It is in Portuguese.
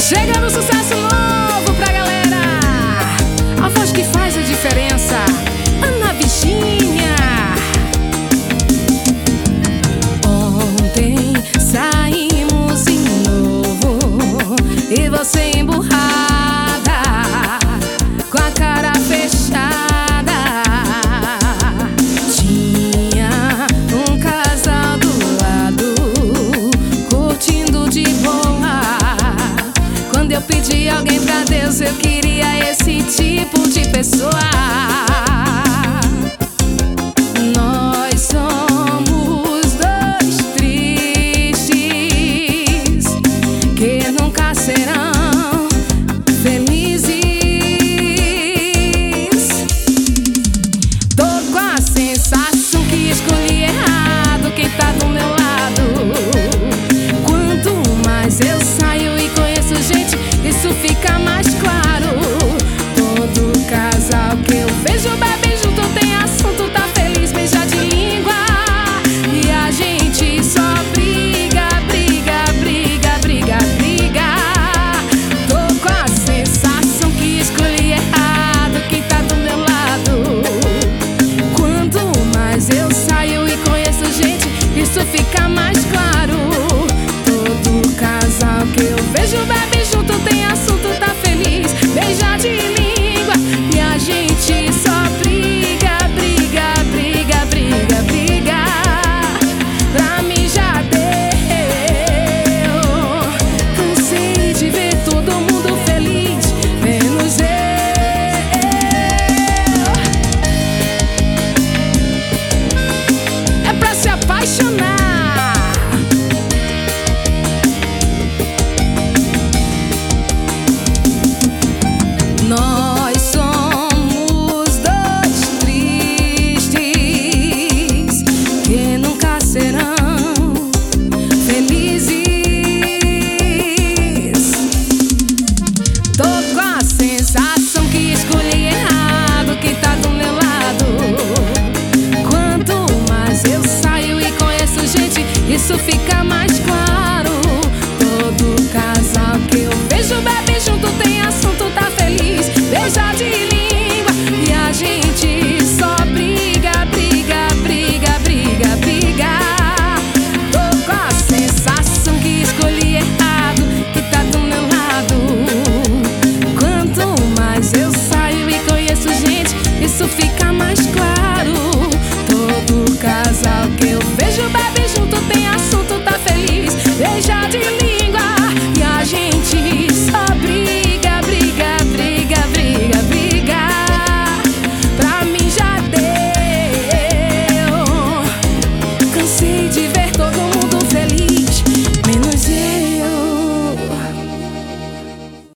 Chegando um sucesso novo pra galera, a voz que faz a diferença, Ana Virgínia. Ontem saímos de novo e você emburrada, com a cara fechada. Tinha um casal do lado, curtindo de boa. Quando eu pedi alguém pra Deus, eu queria esse tipo de pessoa. Nós somos dois tristes que nunca serão felizes. Tô com a sensação que escolhi errado quem tá do meu lado. Quanto mais eu saio e conheço gente, isso fica mais claro. Todo casal que eu vejo bebe junto, tem assunto, tá feliz, beija de língua. E a gente só briga, briga, briga, briga, briga. Tô com a sensação que escolhi errado quem tá do meu lado. Quanto mais eu saio e conheço gente, isso fica mais claro. Todo casal que eu vejo bebe junto, tem assunto, tá feliz, beija de língua. E a gente só briga, briga, briga, briga, briga. Pra mim já deu, cansei de ver todo mundo feliz, menos eu. É pra se apaixonar. Nós somos dois tristes que nunca serão felizes. Tô com a sensação que escolhi errado quem tá do meu lado. Quanto mais eu saio e conheço gente, isso fica